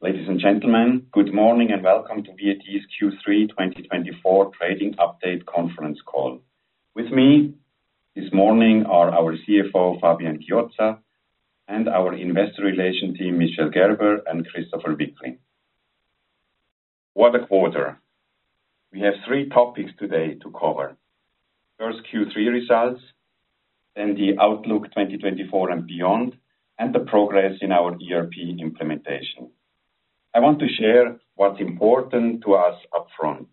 Ladies and gentlemen, good morning and welcome to VAT's Q3 2024 Trading Update Conference Call. With me this morning are our CFO, Fabian Chiozza, and our Investor Relations team, Michel Gerber and Christopher Wickli. What a quarter! We have three topics today to cover. First, Q3 results, then the Outlook 2024 and beyond, and the progress in our ERP implementation. I want to share what's important to us up front.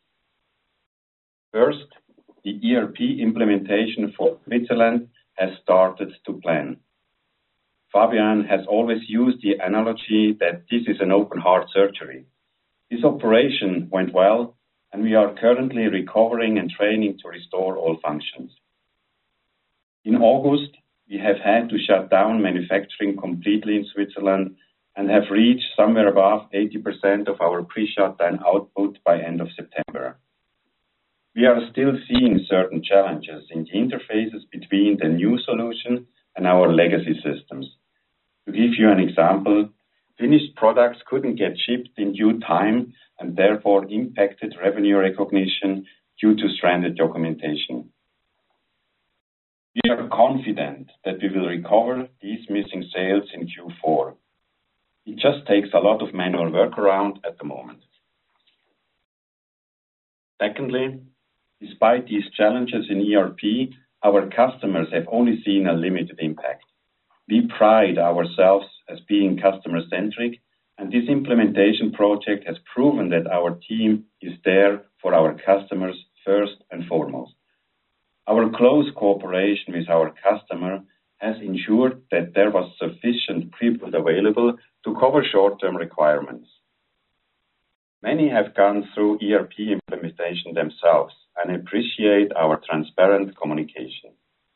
First, the ERP implementation for Switzerland has started to plan. Fabian has always used the analogy that this is an open heart surgery. This operation went well, and we are currently recovering and training to restore all functions. In August, we have had to shut down manufacturing completely in Switzerland and have reached somewhere above 80% of our pre-shutdown output by end of September. We are still seeing certain challenges in the interfaces between the new solution and our legacy systems. To give you an example, finished products couldn't get shipped in due time and therefore impacted revenue recognition due to stranded documentation. We are confident that we will recover these missing sales in Q4. It just takes a lot of manual workaround at the moment. Secondly, despite these challenges in ERP, our customers have only seen a limited impact. We pride ourselves as being customer-centric, and this implementation project has proven that our team is there for our customers first and foremost. Our close cooperation with our customer has ensured that there was sufficient people available to cover short-term requirements. Many have gone through ERP implementation themselves and appreciate our transparent communication.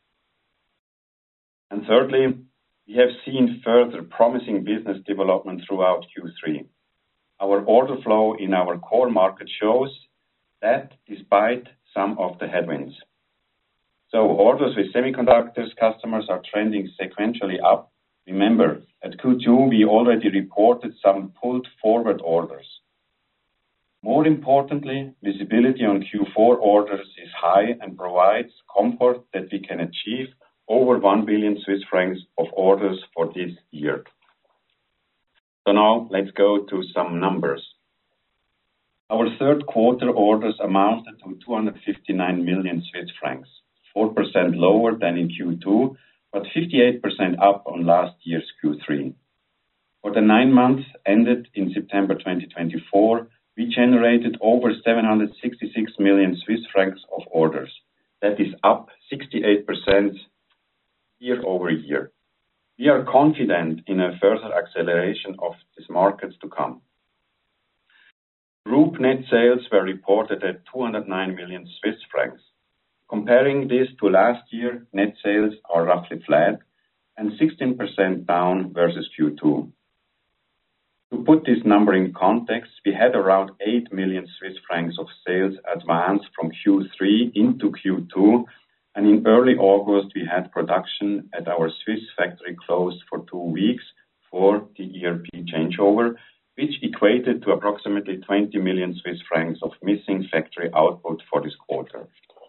And thirdly, we have seen further promising business development throughout Q3. Our order flow in our core market shows that despite some of the headwinds. So orders with semiconductors customers are trending sequentially up. Remember, at Q2 we already reported some pulled forward orders. More importantly, visibility on Q4 orders is high and provides comfort that we can achieve over 1 billion Swiss francs of orders for this year. So now let's go to some numbers. Our third quarter orders amounted to 259 million Swiss francs, 4% lower than in Q2, but 58% up on last year's Q3. For the 9 months ended in September 2024, we generated over 766 million Swiss francs of orders. That is up 68% year over year. We are confident in a further acceleration of these markets to come. Group net sales were reported at 209 million Swiss francs. Comparing this to last year, net sales are roughly flat and 16% down versus Q2. To put this number in context, we had around 8 million Swiss francs of sales advance from Q3 into Q2, and in early August we had production at our Swiss factory closed for 2 weeks for the ERP changeover, which equated to approximately 20 million Swiss francs of missing factory output for this quarter.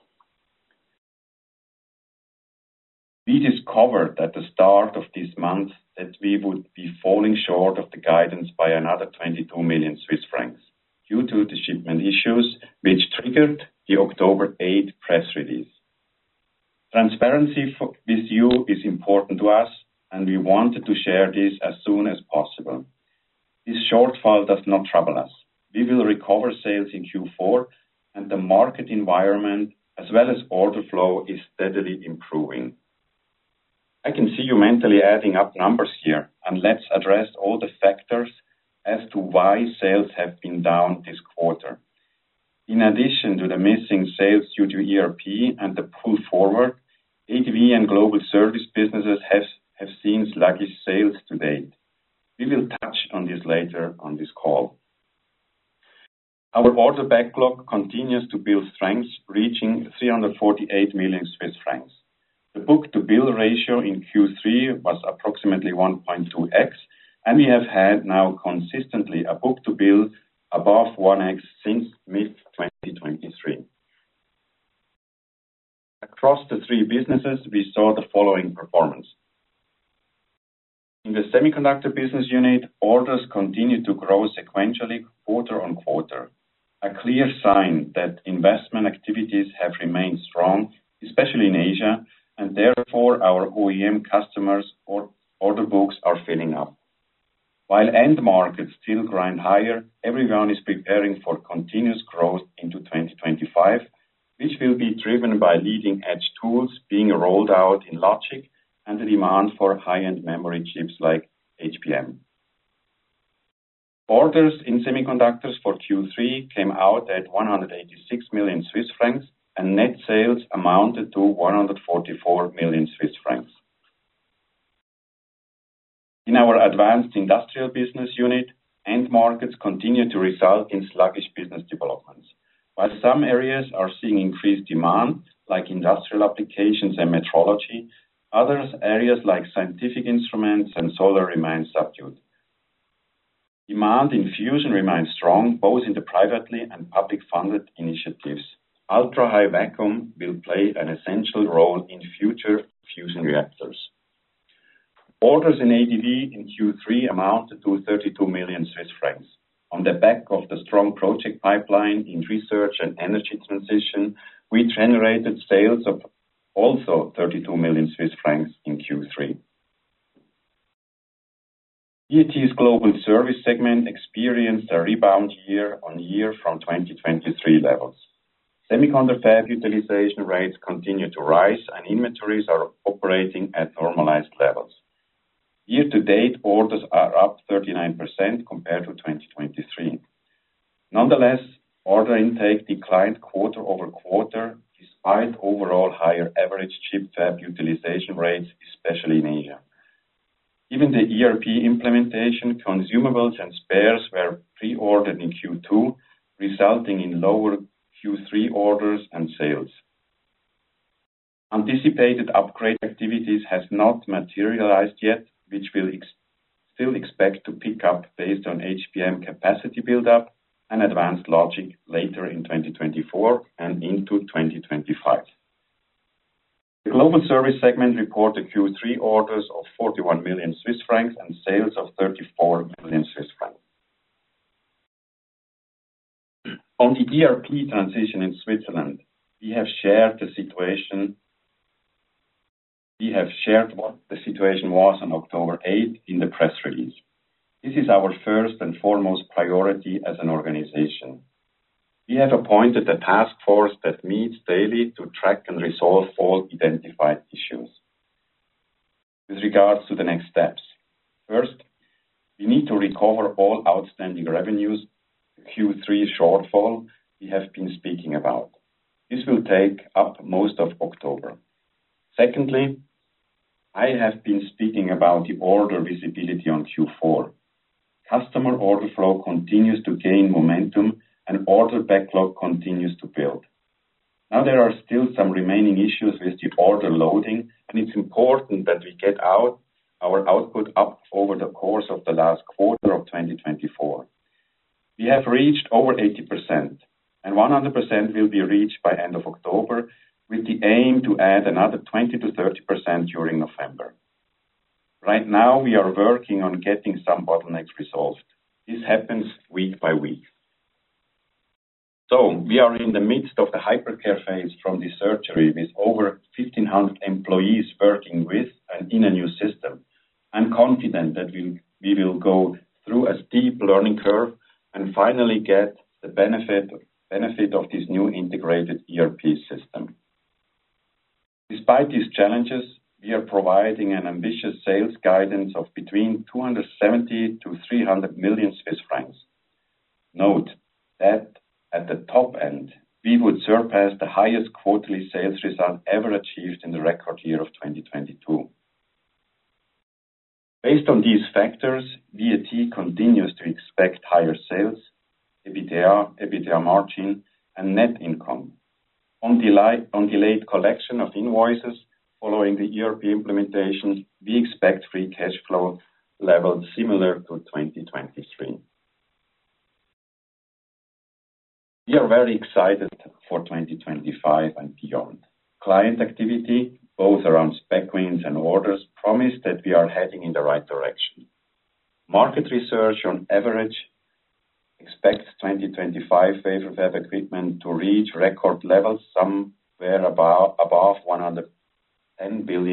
We discovered at the start of this month that we would be falling short of the guidance by another 22 million Swiss francs due to the shipment issues which triggered the October 8 press release. Transparency with you is important to us, and we wanted to share this as soon as possible. This shortfall does not trouble us. We will recover sales in Q4, and the market environment as well as order flow is steadily improving. I can see you mentally adding up numbers here, and let's address all the factors as to why sales have been down this quarter. In addition to the missing sales due to ERP and the pull forward, ADV and global service businesses have seen sluggish sales to date. We will touch on this later on this call. Our order backlog continues to build strength, reaching 348 million Swiss francs. The book-to-bill ratio in Q3 was approximately 1.2x, and we have had now consistently a book-to-bill above 1x since mid-2023. Across the three businesses, we saw the following performance. In the semiconductor business unit, orders continue to grow sequentially quarter on quarter, a clear sign that investment activities have remained strong, especially in Asia, and therefore our OEM customers' order books are filling up. While end markets still grind higher, everyone is preparing for continuous growth into 2025, which will be driven by leading-edge tools being rolled out in logic and the demand for high-end memory chips like HBM. Orders in semiconductors for Q3 came out at 186 million Swiss francs, and net sales amounted to 144 million Swiss francs. In our advanced industrial business unit, end markets continue to result in sluggish business developments. While some areas are seeing increased demand, like industrial applications and metrology, other areas like scientific instruments and solar remain subdued. Demand in fusion remains strong, both in the privately and public-funded initiatives. Ultra-high vacuum will play an essential role in future fusion reactors. Orders in ADV in Q3 amounted to 32 million Swiss francs. On the back of the strong project pipeline in research and energy transition, we generated sales of also 32 million Swiss francs in Q3. VAT's global service segment experienced a rebound year-on-year from 2023 levels. Semiconductor fab utilization rates continue to rise, and inventories are operating at normalized levels. Year-to-date, orders are up 39% compared to 2023. Nonetheless, order intake declined quarter over quarter, despite overall higher average chip fab utilization rates, especially in Asia. Given the ERP implementation, consumables and spares were pre-ordered in Q2, resulting in lower Q3 orders and sales. Anticipated upgrade activities have not materialized yet, which we'll still expect to pick up based on HBM capacity build-up and advanced logic later in 2024 and into 2025. The global service segment reported Q3 orders of 41 million Swiss francs and sales of 34 million Swiss francs. On the ERP transition in Switzerland, we have shared what the situation was on October 8 in the press release. This is our first and foremost priority as an organization. We have appointed a task force that meets daily to track and resolve all identified issues. With regards to the next steps, first, we need to recover all outstanding revenues, the Q3 shortfall we have been speaking about. This will take up most of October. Secondly, I have been speaking about the order visibility on Q4. Customer order flow continues to gain momentum and order backlog continues to build. Now there are still some remaining issues with the order loading, and it's important that we get our output up over the course of the last quarter of 2024. We have reached over 80%, and 100% will be reached by end of October, with the aim to add another 20 to 30% during November. Right now, we are working on getting some bottlenecks resolved. This happens week by week. So, we are in the midst of the hypercare phase from the surgery with over 1,500 employees working with and in a new system. I'm confident that we will go through a steep learning curve and finally get the benefit of this new integrated ERP system. Despite these challenges, we are providing an ambitious sales guidance of between 270 to 300 million Swiss francs. Note that at the top end, we would surpass the highest quarterly sales result ever achieved in the record year of 2022. Based on these factors, VAT continues to expect higher sales, EBITDA margin, and net income. On delayed collection of invoices following the ERP implementation, we expect free cash flow levels similar to 2023. We are very excited for 2025 and beyond. Client activity, both around spec wins and orders, promise that we are heading in the right direction. Market research, on average, expects 2025 wafer fab equipment to reach record levels somewhere above $110 billion.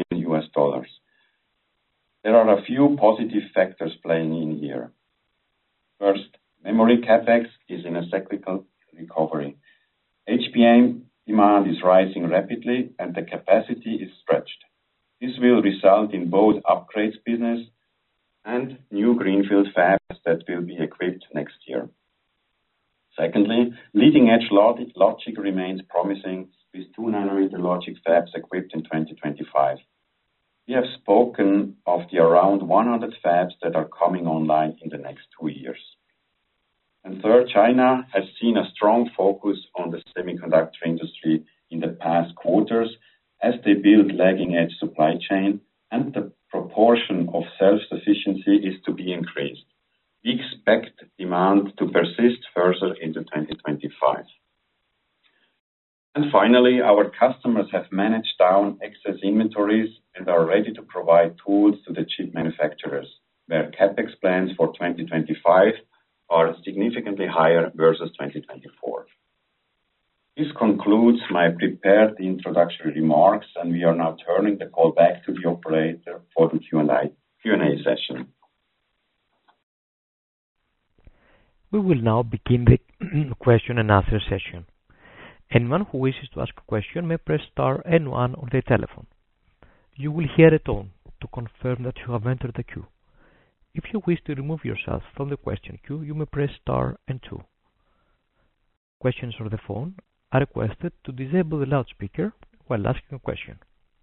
There are a few positive factors playing in here. First, memory CapEx is in a cyclical recovery. HBM demand is rising rapidly and the capacity is stretched. This will result in both upgrades business and new greenfield fabs that will be equipped next year. Secondly, leading-edge logic remains promising with 2-nanometer logic fabs equipped in 2025. We have spoken of the around 100 fabs that are coming online in the next 2 years. And third, China has seen a strong focus on the semiconductor industry in the past quarters as they build lagging-edge supply chain, and the proportion of self-sufficiency is to be increased. We expect demand to persist further into 2025. And finally, our customers have managed down excess inventories and are ready to provide tools to the chip manufacturers, where CapEx plans for 2025 are significantly higher versus 2024. This concludes my prepared introductory remarks, and we are now turning the call back to the operator for the Q&A session. We will now begin the question and answer session. Anyone who wishes to ask a question may press star and one on their telephone. You will hear a tone to confirm that you have entered the queue. If you wish to remove yourself from the question queue, you may press star and two. Questions on the phone are requested to disable the loudspeaker while asking a question.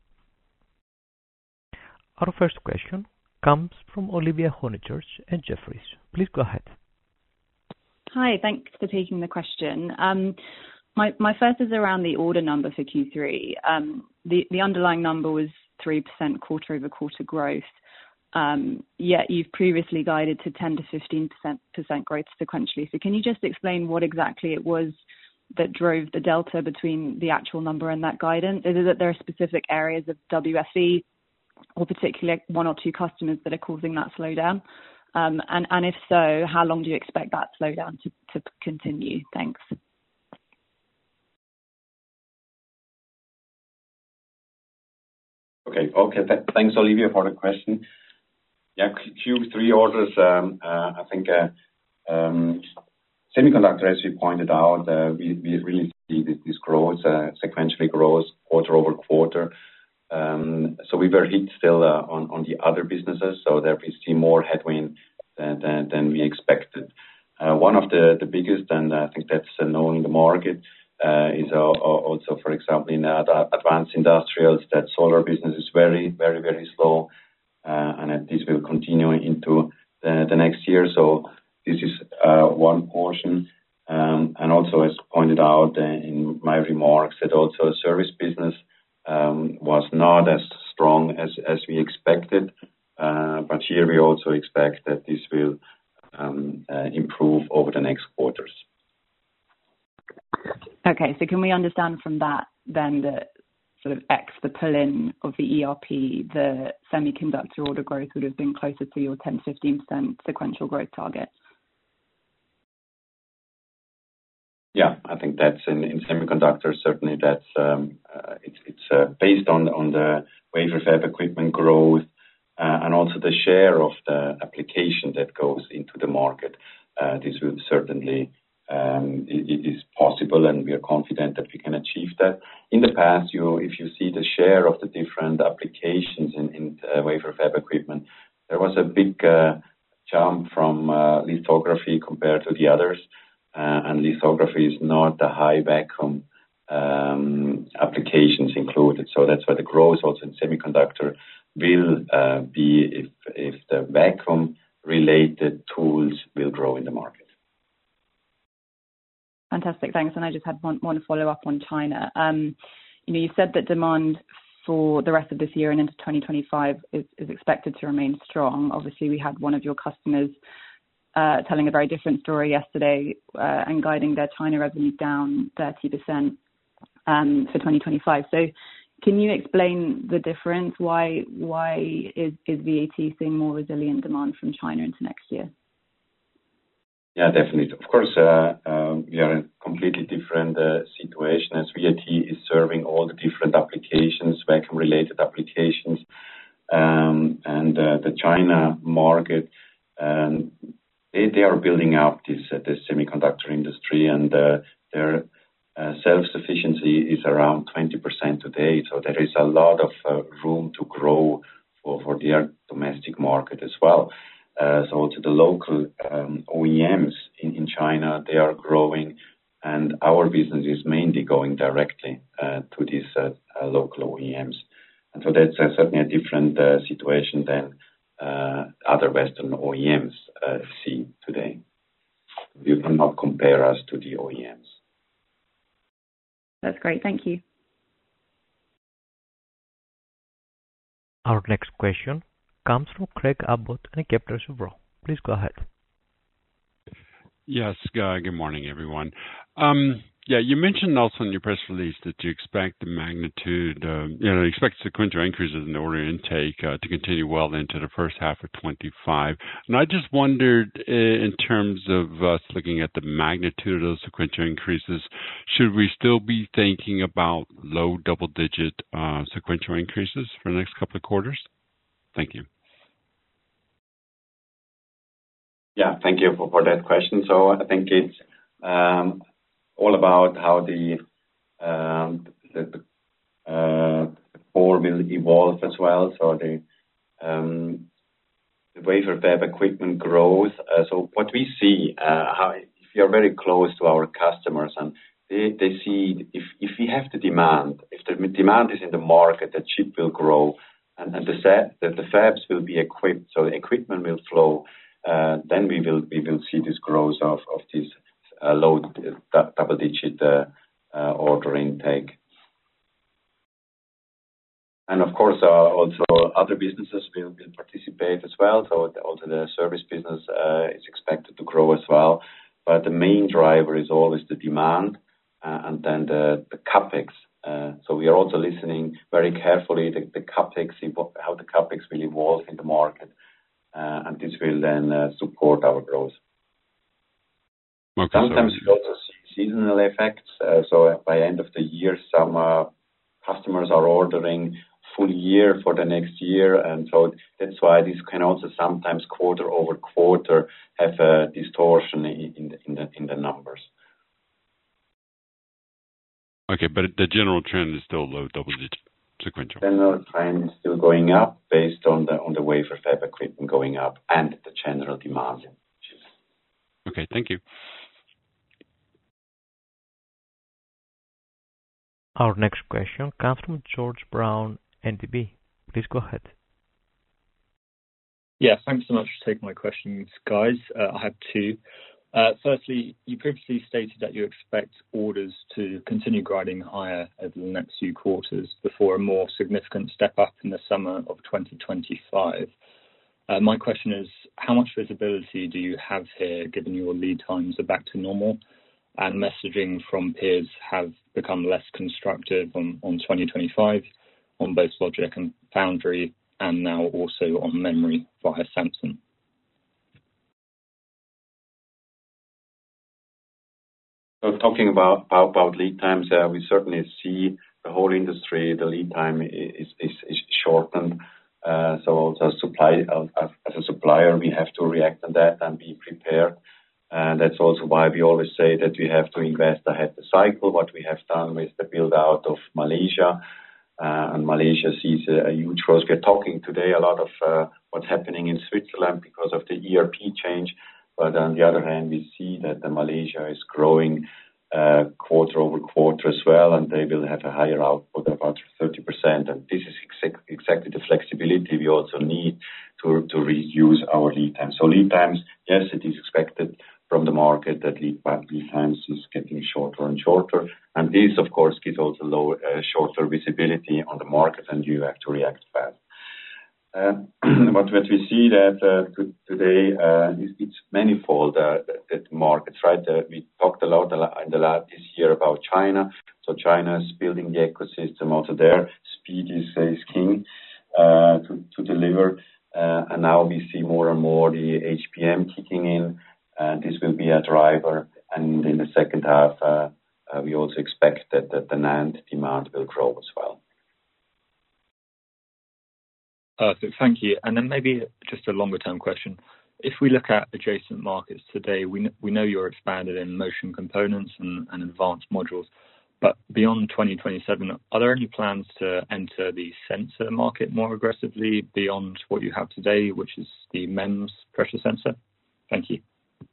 Our first question comes from Olivia Honychurch and Jefferies. Please go ahead. Hi, thanks for taking the question. My first is around the order number for Q3. The underlying number was 3% quarter-over-quarter growth. Yet you've previously guided to 10 to 15% growth sequentially. So can you just explain what exactly it was that drove the delta between the actual number and that guidance? Is it that there are specific areas of WFE or particularly one or two customers that are causing that slowdown? And if so, how long do you expect that slowdown to continue? Thanks. Okay. Thanks, Olivia, for the question. Yeah, Q3 orders, I think semiconductor, as we pointed out, we really see this growth, sequentially grows quarter over quarter. So we were hit still on the other businesses, so there we see more headwind than we expected. One of the biggest, and I think that's known in the market, is also, for example, in advanced industrials, that solar business is very, very, very slow, and this will continue into the next year. So this is one portion. And also, as pointed out in my remarks, that also service business was not as strong as we expected. But here we also expect that this will improve over the next quarters. Okay, so can we understand from that then that sort of X the pull-in of the ERP, the semiconductor order growth would have been closer to your 10-15% sequential growth target? Yeah, I think that's in semiconductors. Certainly, that's it's based on the wafer fab equipment growth and also the share of the application that goes into the market. This will certainly it is possible, and we are confident that we can achieve that. In the past, if you see the share of the different applications in wafer fab equipment, there was a big jump from lithography compared to the others. And lithography is not the high vacuum applications included. So that's why the growth also in semiconductor will be if the vacuum-related tools will grow in the market. Fantastic, thanks. And I just had one follow-up on China. You said that demand for the rest of this year and into 2025 is expected to remain strong. Obviously, we had one of your customers telling a very different story yesterday and guiding their China revenue down 30% for 2025. So can you explain the difference? Why is VAT seeing more resilient demand from China into next year? Yeah, definitely. Of course, we are in a completely different situation as VAT is serving all the different applications, vacuum-related applications, and the China market. They are building up this semiconductor industry, and their self-sufficiency is around 20% today. So there is a lot of room to grow for their domestic market as well. So also the local OEMs in China, they are growing, and our business is mainly going directly to these local OEMs. And so that's certainly a different situation than other Western OEMs see today. You cannot compare us to the OEMs. That's great. Thank you. Our next question comes from Craig Abbott and Kepler Cheuvreux. Please go ahead. Yes, good morning, everyone. You mentioned also in your press release that you expect the magnitude, expect sequential increases in the order intake to continue well into the first half of 25. And I just wondered, in terms of us looking at the magnitude of those sequential increases, should we still be thinking about low double-digit sequential increases for the next couple of quarters? Thank you. Yeah, thank you for that question. So I think it's all about how the core will evolve as well. So the wafer fab equipment grows. So what we see, if you're very close to our customers and they see if we have the demand, if the demand is in the market, the chip will grow and the fabs will be equipped, so the equipment will flow. Then we will see this growth of this low double-digit order intake. And of course, also other businesses will participate as well. So also the service business is expected to grow as well. But the main driver is always the demand and then the CapEx. So we are also listening very carefully the CapEx, how the CapEx will evolve in the market. And this will then support our growth. Okay, sometimes we also see seasonal effects. So by end of the year, some customers are ordering full year for the next year. And so that's why this can also sometimes quarter over quarter have a distortion in the numbers. Okay, but the general trend is still low double-digit sequential. The general trend is still going up based on the wafer fab equipment going up and the general demand. Okay, thank you. Our next question comes from George Brown, NDB. Please go ahead. Yeah, thanks so much for taking my questions, guys. I have two. Firstly, you previously stated that you expect orders to continue grinding higher over the next few quarters before a more significant step up in the summer of 2025. My question is, how much visibility do you have here, given your lead times are back to normal and messaging from peers have become less constructive on 2025 on both logic and foundry, and now also on memory via Samsung? So talking about lead times, we certainly see the whole industry, the lead time is shortened. So as a supplier, we have to react on that and be prepared. And that's also why we always say that we have to invest ahead of the cycle, what we have done with the build out of Malaysia. And Malaysia sees a huge growth. We're talking today a lot of what's happening in Switzerland because of the ERP change. But on the other hand, we see that Malaysia is growing quarter over quarter as well, and they will have a higher output, about 30%. And this is exactly the flexibility we also need to reduce our lead time. So lead times, yes, it is expected from the market that lead times is getting shorter and shorter. And this, of course, gives also shorter visibility on the market, and you have to react fast. But what we see that today, it's manifold, the markets, right? We talked a lot in the last this year about China. So China is building the ecosystem also there. Speed is king to deliver. And now we see more and more the HBM kicking in. This will be a driver. And in the second half, we also expect that the NAND demand will grow as well. Perfect. Thank you. And then maybe just a longer term question. If we look at adjacent markets today, we know you're expanded in motion components and advanced modules. But beyond 2027, are there any plans to enter the sensor market more aggressively beyond what you have today, which is the MEMS pressure sensor? Thank you.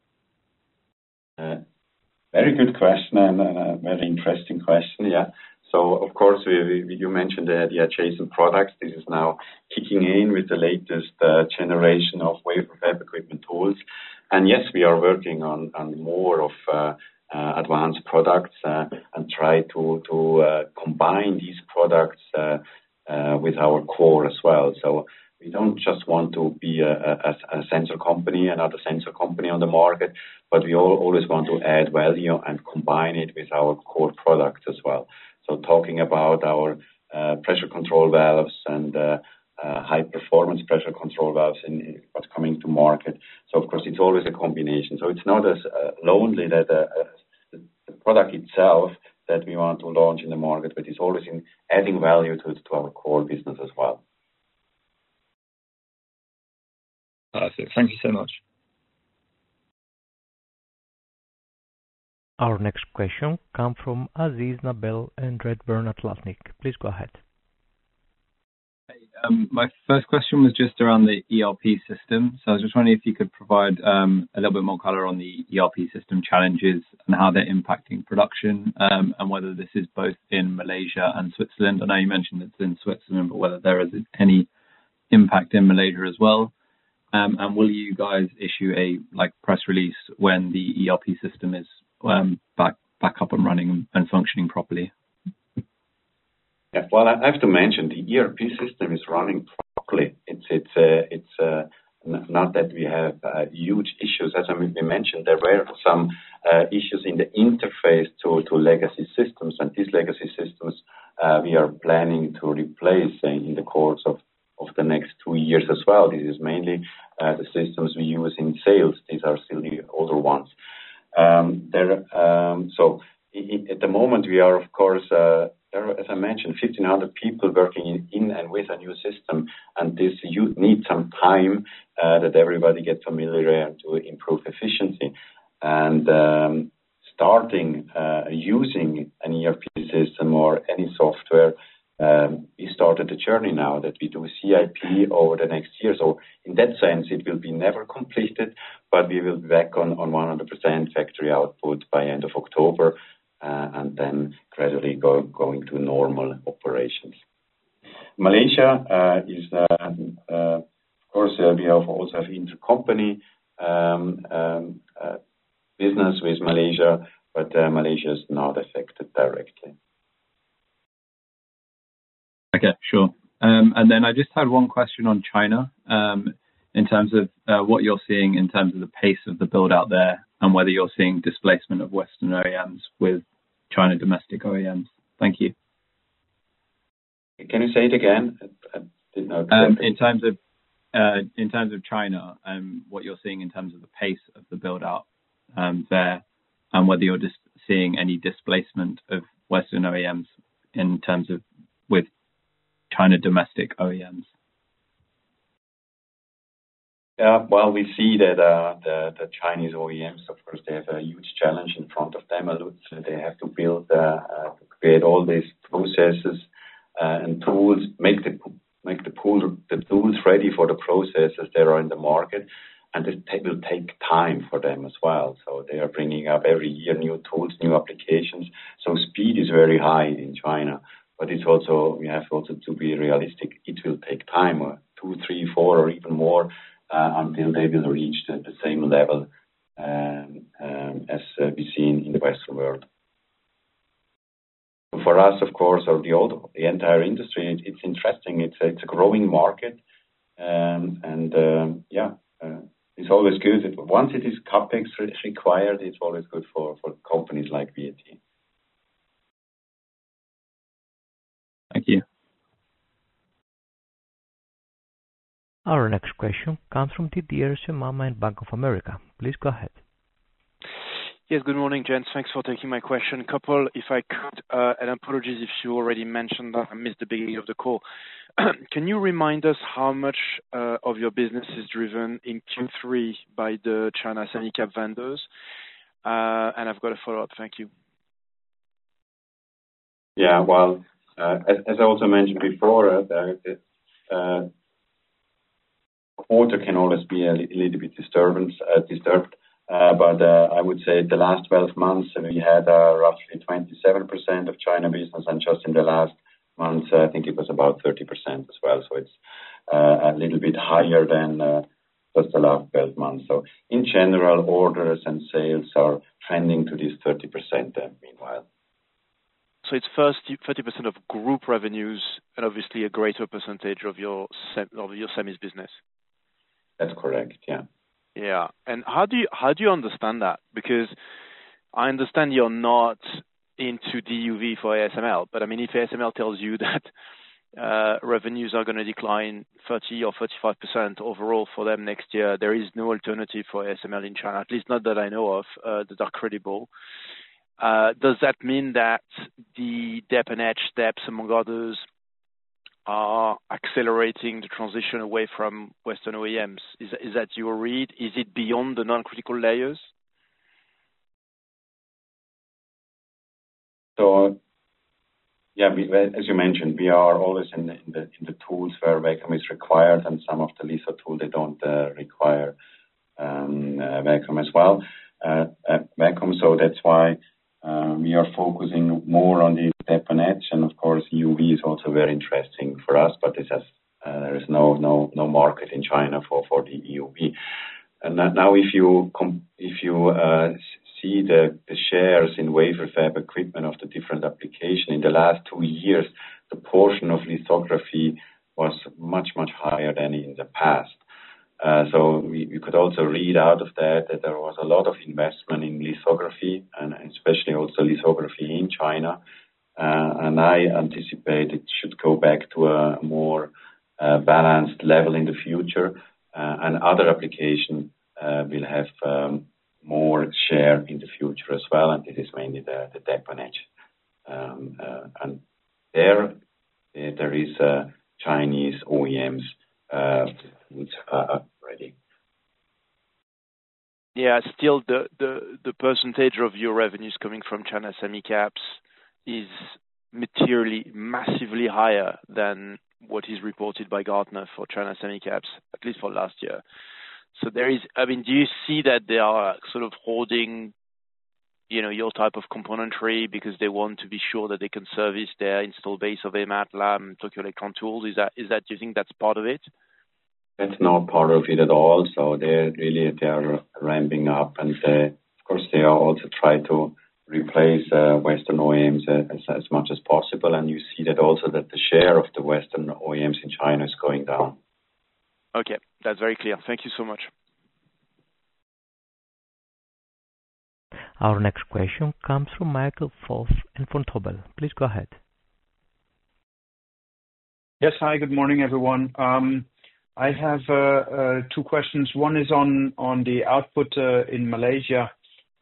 Very good question and a very interesting question. Yeah. So of course, you mentioned the adjacent products. This is now kicking in with the latest generation of wafer fab equipment tools. And yes, we are working on more of advanced products and try to combine these products with our core as well. So we don't just want to be a sensor company, another sensor company on the market, but we always want to add value and combine it with our core products as well. So talking about our pressure control valves and high performance pressure control valves in what's coming to market. So of course, it's always a combination. So it's not as lonely that the product itself that we want to launch in the market, but it's always in adding value to our core business as well. Perfect. Thank you so much. Our next question comes from Aziz Nabil and Redburn Atlantic. Please go ahead. My first question was just around the ERP system. So I was just wondering if you could provide a little bit more color on the ERP system challenges and how they're impacting production, and whether this is both in Malaysia and Switzerland. I know you mentioned it's in Switzerland, but whether there is any impact in Malaysia as well. And will you guys issue a press release when the ERP system is back up and running and functioning properly? Yeah, well, I have to mention the ERP system is running properly. It's not that we have huge issues. As we mentioned, there were some issues in the interface to legacy systems, and these legacy systems we are planning to replace in the course of the next 2 years as well. This is mainly the systems we use in sales. These are still the older ones. So at the moment, we are, of course, there are, as I mentioned, 1,500 people working in and with a new system, and this you need some time that everybody gets familiar and to improve efficiency. And starting using an ERP system or any software, we started the journey now that we do CIP over the next year. So in that sense, it will be never completed, but we will be back on 100% factory output by end of October, and then gradually going to normal operations. Malaysia is, of course, we also have intercompany business with Malaysia, but Malaysia is not affected directly. Okay, sure. And then I just had one question on China, in terms of what you're seeing in terms of the pace of the build out there, and whether you're seeing displacement of Western OEMs with China domestic OEMs. Thank you. Can you say it again? I didn't know. In terms of China, what you're seeing in terms of the pace of the build out there, and whether you're just seeing any displacement of Western OEMs in terms of with China domestic OEMs. Yeah, well, we see that the Chinese OEMs, of course, they have a huge challenge in front of them. They have to build, to create all these processes and tools, make the tools ready for the processes that are in the market, and it will take time for them as well. So they are bringing up every year new tools, new applications. So speed is very high in China, but it's also we have also to be realistic. It will take time, 2, 3, 4, or even more. Until they will reach the same level as we see in the Western world. For us, of course, or the entire industry, it's interesting. It's a growing market, it's always good. Once it is CapEx required, it's always good for companies like VAT. Thank you. Our next question comes from Didier Scemama in Bank of America. Please go ahead. Yes, good morning, gents. Thanks for taking my question. Couple, if I could, and apologies if you already mentioned that I missed the beginning of the call. Can you remind us how much of your business is driven in Q3 by the China semi-cap vendors? And I've got a follow-up. Thank you. Yeah, well, as I also mentioned before, the quarter can always be a little bit disturbed. But I would say the last 12 months, we had roughly 27% of China business, and just in the last month, I think it was about 30% as well. So it's a little bit higher than just the last 12 months. So in general, orders and sales are trending to this 30% meanwhile. So it's 30% of group revenues, and obviously a greater percentage of your semis business. That's correct. Yeah. Yeah. And how do you understand that? Because I understand you're not into DUV for ASML, but I mean, if ASML tells you that revenues are going to decline 30 or 35% overall for them next year, there is no alternative for ASML in China, at least not that I know of, that are credible. Does that mean that the dep and etch steps, among others, are accelerating the transition away from Western OEMs? Is that your read? Is it beyond the non-critical layers? So, yeah, as you mentioned, we are always in the tools where vacuum is required, and some of the litho tools they don't require vacuum as well. Vacuum, so that's why we are focusing more on the dep and etch, and of course EUV is also very interesting for us, but there is no market in China for the EUV. And now if you see the shares in wafer fab equipment of the different applications in the last 2 years, the portion of lithography was much higher than in the past. So we could also read out of that there was a lot of investment in lithography, and especially also lithography in China. And I anticipate it should go back to a more balanced level in the future, and other applications will have more share in the future as well, and this is mainly the dep and etch. And there is Chinese OEMs which are ready. Yeah, still the percentage of your revenues coming from China semi-caps is materially, massively higher than what is reported by Gartner for China semi-caps, at least for last year. So do you see that they are sort of holding, your type of componentry because they want to be sure that they can service their install base of AMAT, Lam, Tokyo Electron tools? Do you think that's part of it? That's not part of it at all. So they are ramping up, and of course they are also trying to replace Western OEMs as much as possible. And you see that also that the share of the Western OEMs in China is going down. Okay, that's very clear. Thank you so much. Our next question comes from Michael Foeth in Vontobel. Please go ahead. Yes, hi, good morning, everyone. I have 2 questions. One is on the output in Malaysia.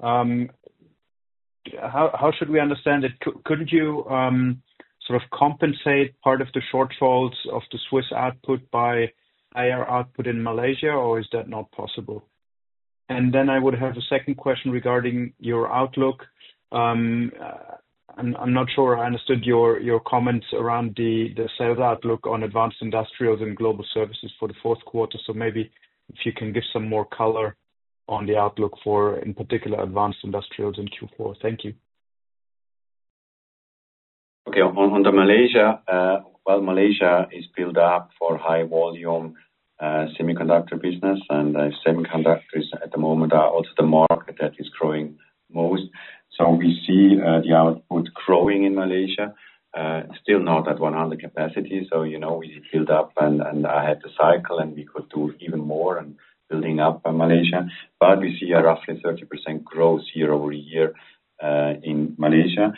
How should we understand it? Couldn't you sort of compensate part of the shortfalls of the Swiss output by higher output in Malaysia, or is that not possible? And then I would have a second question regarding your outlook. I'm not sure I understood your comments around the sales outlook on advanced industrials and global services for the fourth quarter. So maybe if you can give some more color on the outlook for, in particular, advanced industrials in Q4. Thank you. Okay, on the Malaysia, Malaysia is built up for high volume semiconductor business, and semiconductors at the moment are also the market that is growing most. So we see the output growing in Malaysia, still not at 100 capacity. So, we build up and I had the cycle, and we could do even more and building up Malaysia. But we see a roughly 30% growth year over year in Malaysia.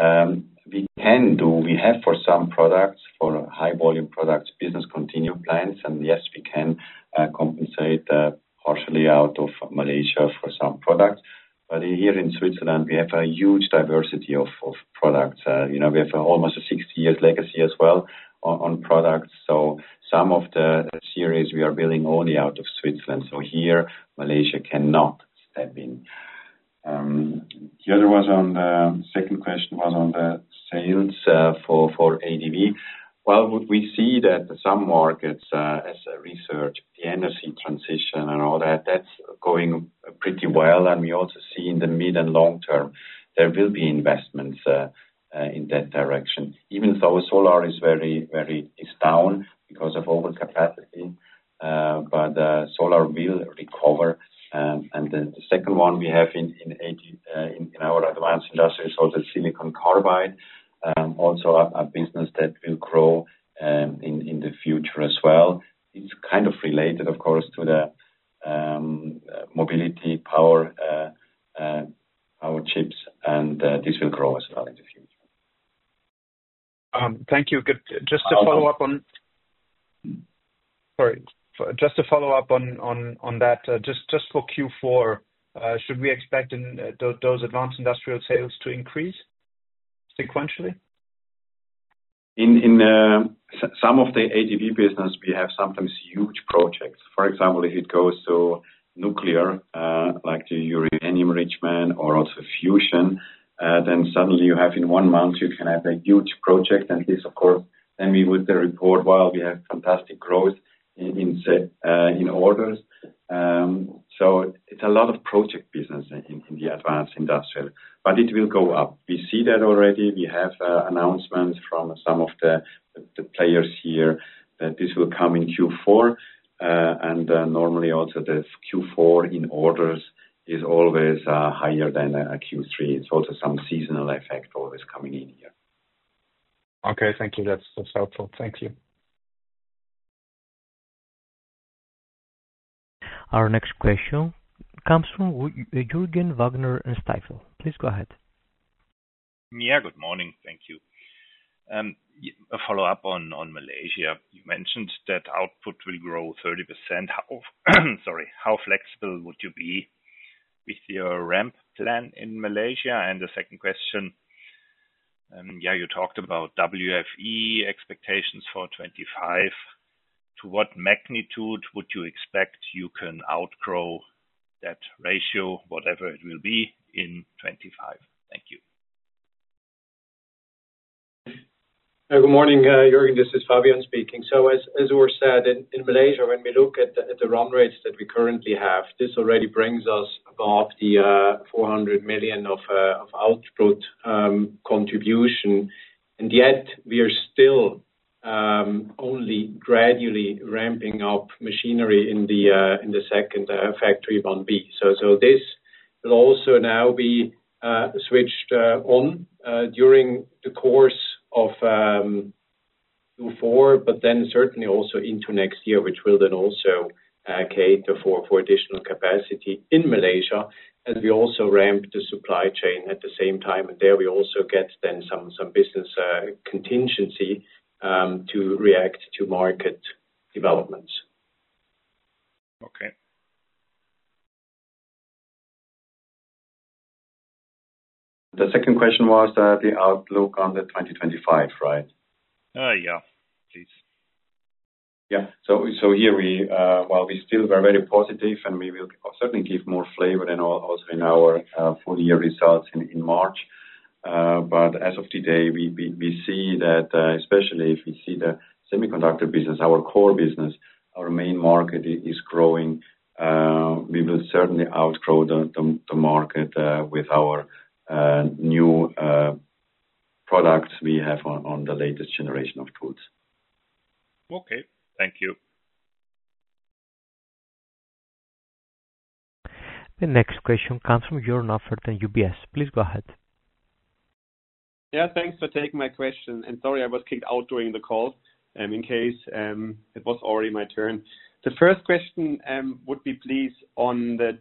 We have for some products, for high volume products, business continue plans, and yes, we can compensate partially out of Malaysia for some products. But here in Switzerland, we have a huge diversity of products. We have almost a 60 years legacy as well on products. So some of the series we are building only out of Switzerland. So here, Malaysia cannot step in. The other was on the second question was on the sales for ADV. Well, we see that some markets, as research, the energy transition and all that, that's going pretty well. And we also see in the mid and long term, there will be investments in that direction. Even though solar is is down because of overcapacity, but solar will recover. And then the second one we have in our advanced industry is also silicon carbide, also a business that will grow in the future as well. It's kind of related, of course, to the mobility power chips, and this will grow as well in the future. Thank you. Just to follow up on. Sorry. Just to follow up on that, just for Q4, should we expect those advanced industrial sales to increase sequentially? In some of the ADV business, we have sometimes huge projects. For example, if it goes to nuclear, like the uranium enrichment or also fusion, then suddenly you have in 1 month, you can have a huge project. And this, of course, then we would report, well, we have fantastic growth in orders. So it's a lot of project business in the advanced industrial, but it will go up. We see that already. We have announcements from some of the players here that this will come in Q4. And normally also the Q4 in orders is always higher than a Q3. It's also some seasonal effect always coming in here. Okay, thank you. That's helpful. Thank you. Our next question comes from Jürgen Wagner and Stifel. Please go ahead. Yeah, good morning. Thank you. A follow-up on Malaysia. You mentioned that output will grow 30%. How flexible would you be with your ramp plan in Malaysia? And the second question, you talked about WFE expectations for 25. To what magnitude would you expect you can outgrow that ratio, whatever it will be, in 25? Thank you. Good morning, Jürgen. This is Fabian speaking. So as Urs said, in Malaysia, when we look at the run rates that we currently have, this already brings us above the 400 million of output contribution. And yet we are still only gradually ramping up machinery in the second factory 1B. So this will also now be switched on during the course of Q4, but then certainly also into next year, which will then also cater for additional capacity in Malaysia, as we also ramp the supply chain at the same time. And there we also get then some business contingency to react to market developments. Okay. The second question was the outlook on the 2025, right? Yeah, please. Yeah. So here we still were very positive, and we will certainly give more flavor and also in our full year results in March. But as of today, we see that, especially if we see the semiconductor business, our core business, our main market is growing. We will certainly outgrow the market with our new products we have on the latest generation of tools. Okay. Thank you. The next question comes from Joern Iffert and UBS. Please go ahead. Yeah, thanks for taking my question. And sorry, I was kicked out during the call, in case it was already my turn. The first question would be please on the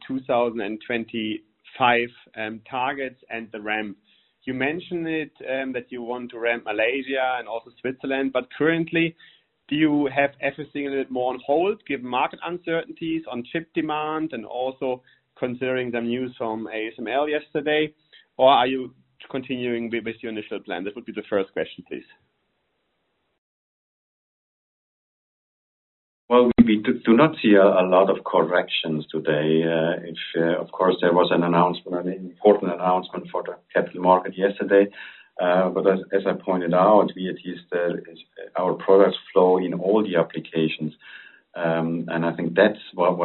2025 targets and the ramp. You mentioned it that you want to ramp Malaysia and also Switzerland, but currently, do you have everything a little more on hold, given market uncertainties on chip demand and also considering the news from ASML yesterday, or are you continuing with your initial plan? That would be the first question, please. Well, we do not see a lot of corrections today. Of course, there was an important announcement for the capital market yesterday. But as I pointed out, our products flow in all the applications. And I think that's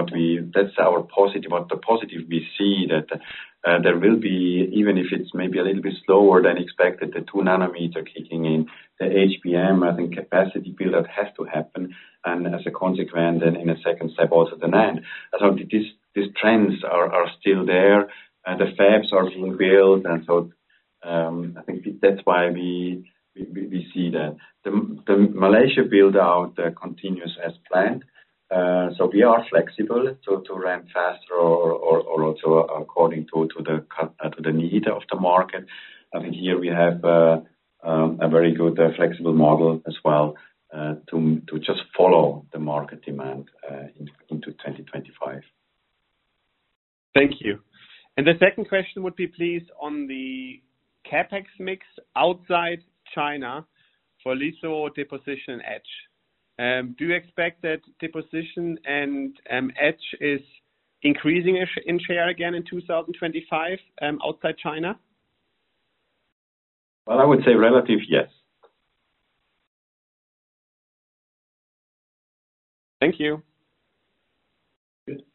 the positive we see, that there will be, even if it's maybe a little bit slower than expected, the 2 nanometer kicking in, the HBM, I think capacity build-up has to happen, and as a consequence, then in a second step, also the NAND. So these trends are still there, and the fabs are being built, and so I think that's why we see that. The Malaysia build-out continues as planned. So we are flexible to ramp faster or also according to the need of the market. I think here we have a very good flexible model as well to just follow the market demand into 2025. Thank you. And the second question would be, please, on the CapEx mix outside China for litho deposition etch. Do you expect that deposition and etch is increasing in share again in 2025 outside China? Well, I would say relative, yes. Thank you. Good.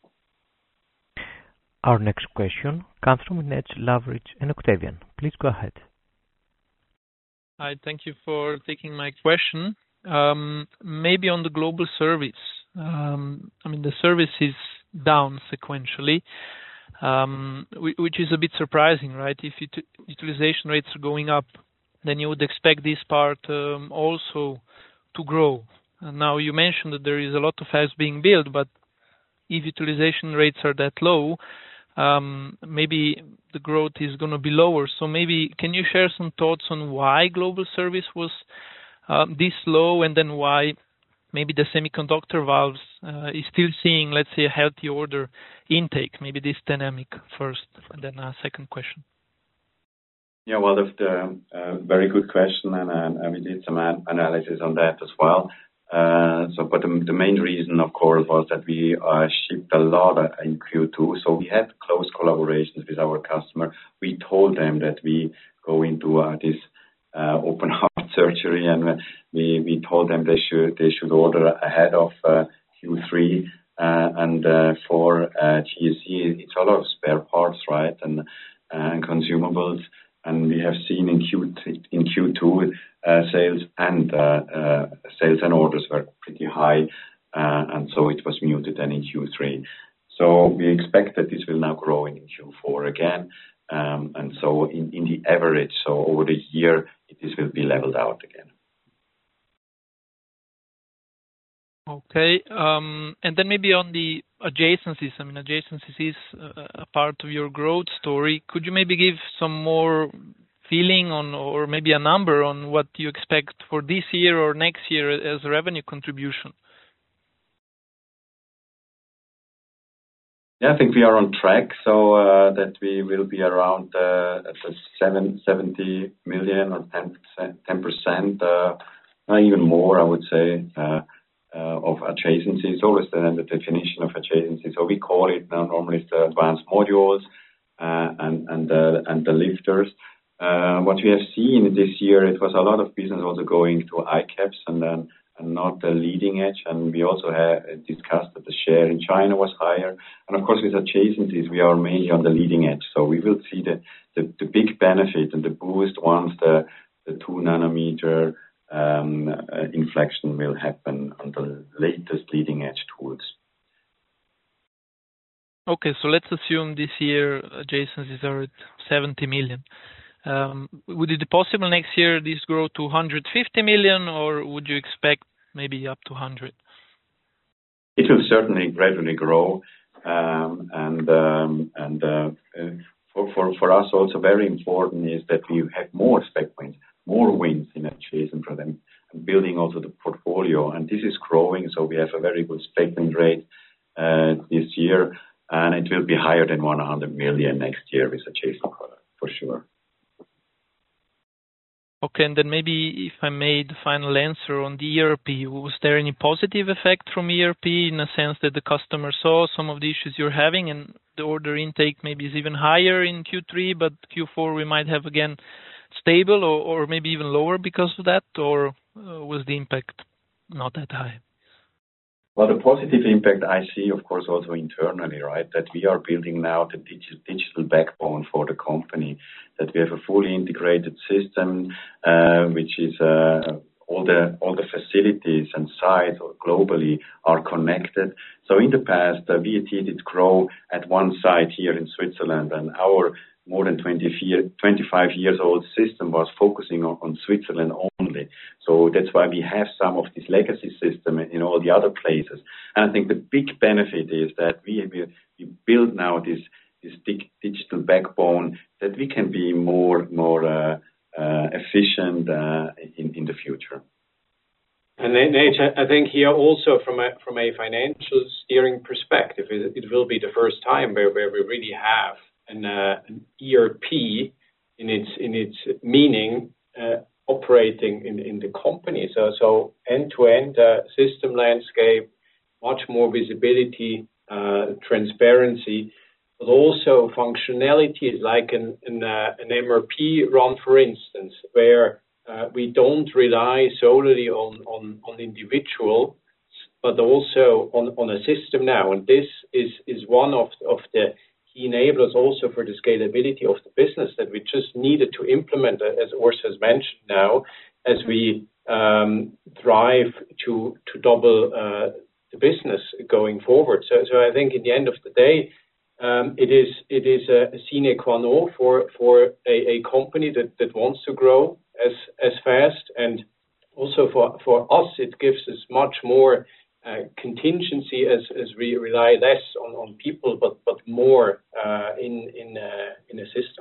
Our next question comes from Nejc Lavric and Octavian. Please go ahead. Hi, thank you for taking my question. Maybe on the global service. The service is down sequentially, which is a bit surprising, right? If utilization rates are going up, then you would expect this part also to grow. And now you mentioned that there is a lot of fabs being built, but if utilization rates are that low, maybe the growth is going to be lower. So maybe can you share some thoughts on why global service was this low, and then why maybe the semiconductor valves is still seeing, let's say, a healthy order intake? Maybe this dynamic first, and then a second question. Yeah, well, that's a very good question, and we did some analysis on that as well. But the main reason, of course, was that we shipped a lot in Q2. So we had close collaborations with our customer. We told them that we go into this open heart surgery, and we told them they should order ahead of Q3. And for GSE, it's a lot of spare parts, right, and consumables. And we have seen in Q2 sales and orders were pretty high, and so it was muted then in Q3. So we expect that this will now grow in Q4 again, and so in the average, so over the year, this will be leveled out again. Okay, and then maybe on the adjacencies. Adjacencies is a part of your growth story. Could you maybe give some more feeling on, or maybe a number on what you expect for this year or next year as a revenue contribution? Yeah, I think we are on track, so that we will be around at the 70 million or 10%, even more, I would say, of adjacencies. It's always the definition of adjacency. So we call it now normally the advanced modules and the lifters. What we have seen this year, it was a lot of business also going to ICAPS and not the leading edge. And we also have discussed that the share in China was higher. And of course, with adjacencies, we are mainly on the leading edge. So we will see the big benefit and the boost once the 2 nanometer inflection will happen on the latest leading edge tools. Okay, so let's assume this year adjacencies are at 70 million. Would it be possible next year this grow to 150 million, or would you expect maybe up to 100? It will certainly gradually grow, for us also very important is that we have more spec wins, more wins in adjacent for them, and building also the portfolio. And this is growing, so we have a very good spec win rate this year, and it will be higher than 100 million next year with adjacent product for sure. Okay, and then maybe if I made the final answer on the ERP, was there any positive effect from ERP in a sense that the customer saw some of the issues you're having and the order intake maybe is even higher in Q3, but Q4 we might have again stable or maybe even lower because of that, or was the impact not that high? Well, the positive impact I see, of course, also internally, right? That we are building now the digital backbone for the company, that we have a fully integrated system, which is all the facilities and sites globally are connected. So in the past, VAT did grow at one site here in Switzerland, and our more than 25 years old system was focusing on Switzerland only. So that's why we have some of this legacy system in all the other places. And I think the big benefit is that we build now this digital backbone that we can be more efficient in the future. And then, I think here also from a financial steering perspective, it will be the first time where we really have an ERP in its meaning operating in the company. So end-to-end system landscape, much more visibility, transparency, but also functionality like an MRP run, for instance, where we don't rely solely on individual, but also on a system now. And this is one of the key enablers also for the scalability of the business that we just needed to implement, as Urs has mentioned now, as we thrive to double the business going forward. So I think at the end of the day, it is a sine qua non for a company that wants to grow as fast, and also for us it gives us much more contingency as we rely less on people but more in a system.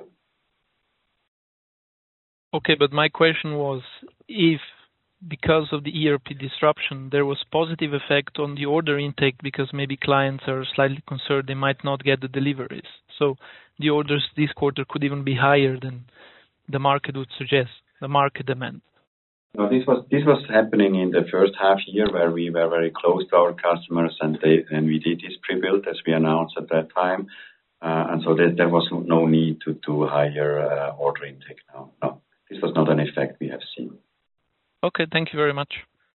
Okay, but my question was if because of the ERP disruption there was positive effect on the order intake because maybe clients are slightly concerned they might not get the deliveries. So the orders this quarter could even be higher than the market would suggest, the market demand. No, this was happening in the first half year where we were very close to our customers and we did this pre-build as we announced at that time, and so there was no need to do higher order intake now. No, this was not an effect we have seen. Okay, thank you very much.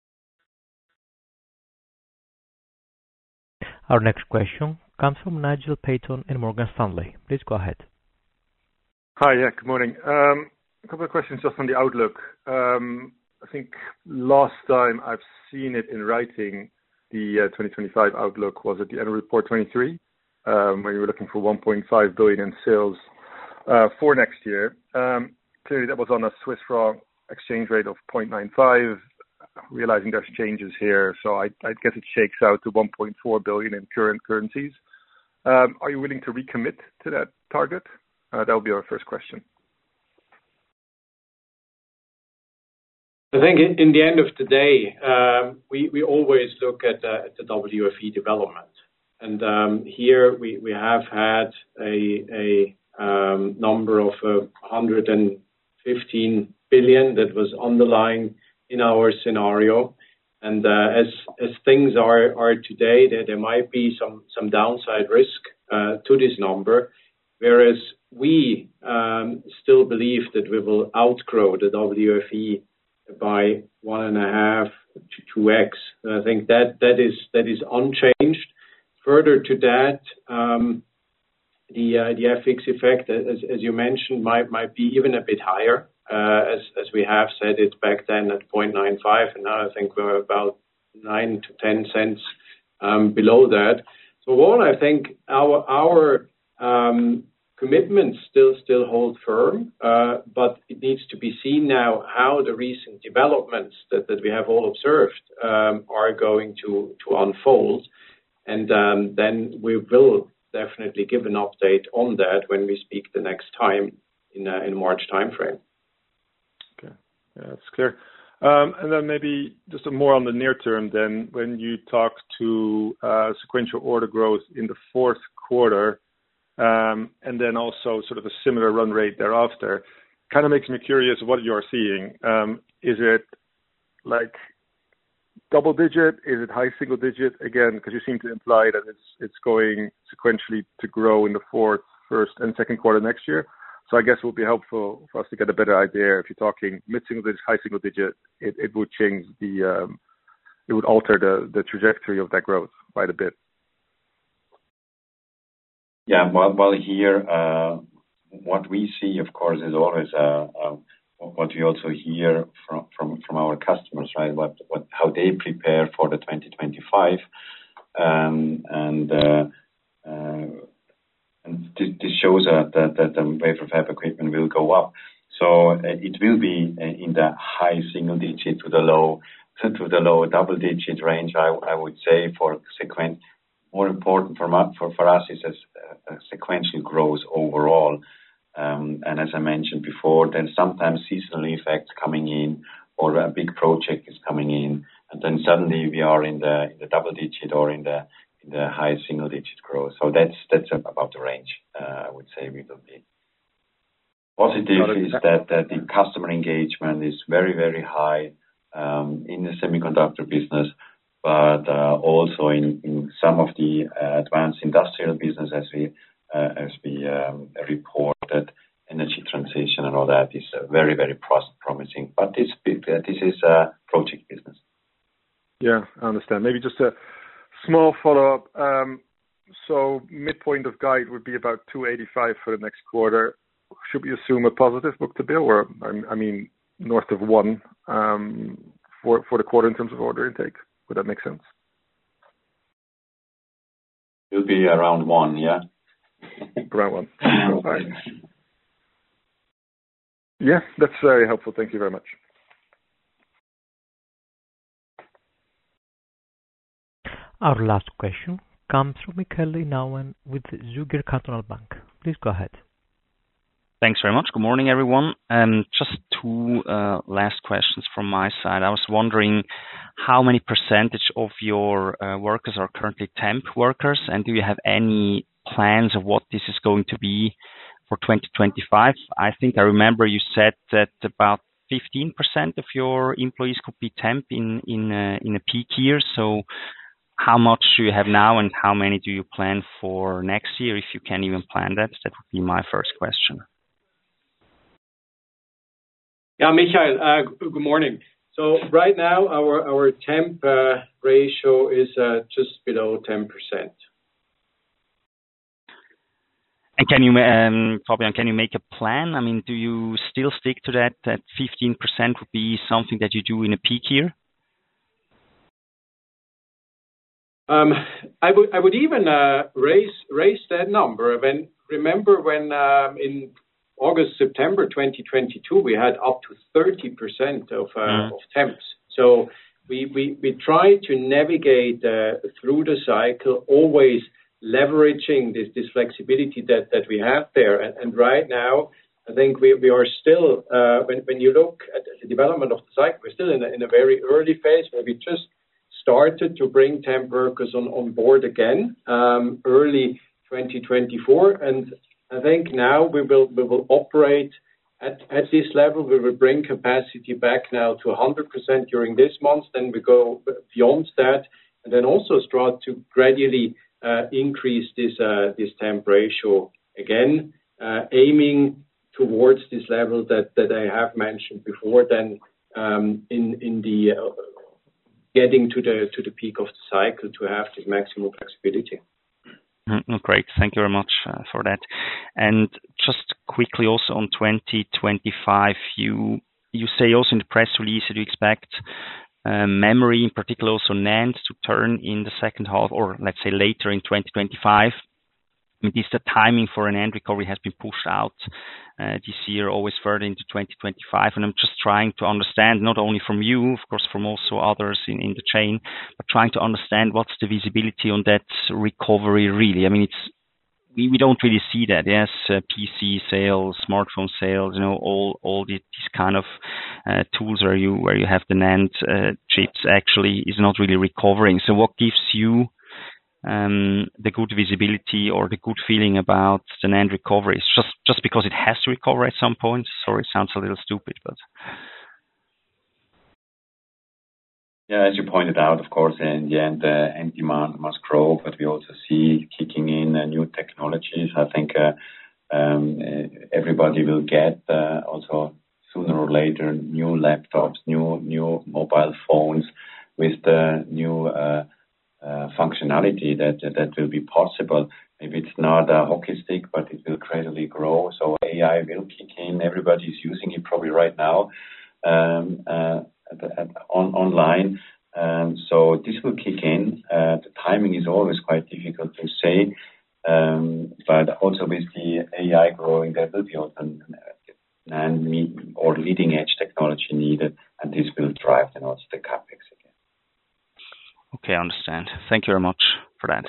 Our next question comes from Nigel Payton in Morgan Stanley. Please go ahead. Hi, good morning. A couple of questions just on the outlook. I think last time I've seen it in writing, the 2025 outlook was at the annual report 23, where you were looking for 1.5 billion in sales for next year. Clearly that was on a Swiss franc exchange rate of 0.95, realizing there's changes here, so I guess it shakes out to 1.4 billion in current currencies. Are you willing to recommit to that target? That will be our first question. I think in the end of the day, we always look at the WFE development, and here we have had a number of 115 billion that was underlying in our scenario, and as things are today, there might be some downside risk to this number, whereas we still believe that we will outgrow the WFE by 1.5 to 2x. I think that is unchanged. Further to that, the FX effect, as you mentioned, might be even a bit higher, as we have said it back then at 0.95, and now I think we're about 9 to 10 cents below that. One, I think our commitments still hold firm, but it needs to be seen now how the recent developments that we have all observed are going to unfold. And then we will definitely give an update on that when we speak the next time in March timeframe. Okay. Yeah, that's clear. And then maybe just more on the near term then, when you talk to sequential order growth in the fourth quarter, and then also sort of a similar run rate thereafter, kind of makes me curious what you're seeing. Is it like double digit? Is it high single digit? Again, because you seem to imply that it's going sequentially to grow in the fourth, first, and second quarter next year. So I guess it would be helpful for us to get a better idea. If you're talking mid-single digit, high single digit, it would change it would alter the trajectory of that growth quite a bit. Yeah, well here, what we see, of course, is always what we also hear from our customers, right? How they prepare for the 2025, and this shows that the wafer fab equipment will go up. So it will be in the high single digit to the low double digit range. I would say for sequence. More important for us is a sequential growth overall. And as I mentioned before, then sometimes seasonal effects coming in, or a big project is coming in, and then suddenly we are in the double digit or in the high single digit growth. So that's about the range. I would say we will be. Positive is that the customer engagement is very, very high in the semiconductor business, but also in some of the advanced industrial business, as we reported, energy transition and all that is very, very promising. But this is a project business. Yeah, I understand. Maybe just a small follow-up. So midpoint of guide would be about 285 for the next quarter. Should we assume a positive book-to-bill, or I mean north of 1 for the quarter in terms of order intake? Would that make sense? It'll be around 1, yeah. Around 1. All right. Yeah, that's very helpful. Thank you very much. Our last question comes from Michael Inauen with Zürcher Kantonalbank. Please go ahead. Thanks very much. Good morning, everyone. Just two last questions from my side. I was wondering how many percentage of your workers are currently temp workers, and do you have any plans of what this is going to be for 2025? I think I remember you said that about 15% of your employees could be temp in a peak year. So how much do you have now, and how many do you plan for next year, if you can even plan that? That would be my first question. Yeah, Michael, good morning. So right now, our temp ratio is just below 10%. And can you, Fabian, can you make a plan? I mean, do you still stick to that 15% would be something that you do in a peak year? I would even raise that number. Remember when in August, September 2022, we had up to 30% of temps. So we try to navigate through the cycle, always leveraging this flexibility that we have there. And right now, I think we are still, when you look at the development of the cycle, we're still in a very early phase where we just started to bring temp workers on board again, early 2024. And I think now we will operate at this level. We will bring capacity back now to 100% during this month. Then we go beyond that, and then also start to gradually increase this temp ratio again, aiming towards this level that I have mentioned before. Then in the getting to the peak of the cycle to have this maximum flexibility. Great. Thank you very much for that. And just quickly also on 2025, you say also in the press release that you expect memory, in particular also NAND, to turn in the second half, or let's say later in 2025? I mean, the timing for an NAND recovery has been pushed out this year, always further into 2025. And I'm just trying to understand, not only from you, of course, from also others in the chain, but trying to understand what's the visibility on that recovery really. I mean, we don't really see that. Yes, PC sales, smartphone sales, all these kind of tools where you have the NAND chips actually is not really recovering. So what gives you the good visibility or the good feeling about the NAND recovery? It's just because it has to recover at some point? Sorry, it sounds a little stupid, but yeah, as you pointed out, of course, in the end demand must grow, but we also see kicking in new technologies. I think everybody will get also sooner or later new laptops, new mobile phones with the new functionality that will be possible. Maybe it's not a hockey stick, but it will gradually grow. So AI will kick in. Everybody's using it probably right now online. So this will kick in. The timing is always quite difficult to say. But also with the AI growing, there will be also NAND or leading edge technology needed, and this will drive then also the capex again. Okay, I understand. Thank you very much for that.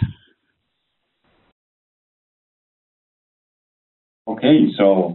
Okay, so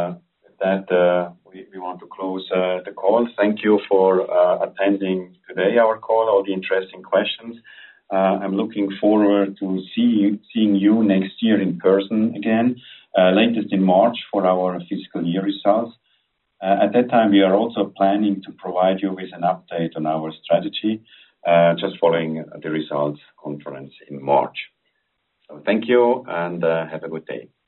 we want to close the call. Thank you for attending today our call, all the interesting questions. I'm looking forward to seeing you next year in person again, latest in March for our fiscal year results. At that time, we are also planning to provide you with an update on our strategy, just following the results conference in March. So thank you and have a good day.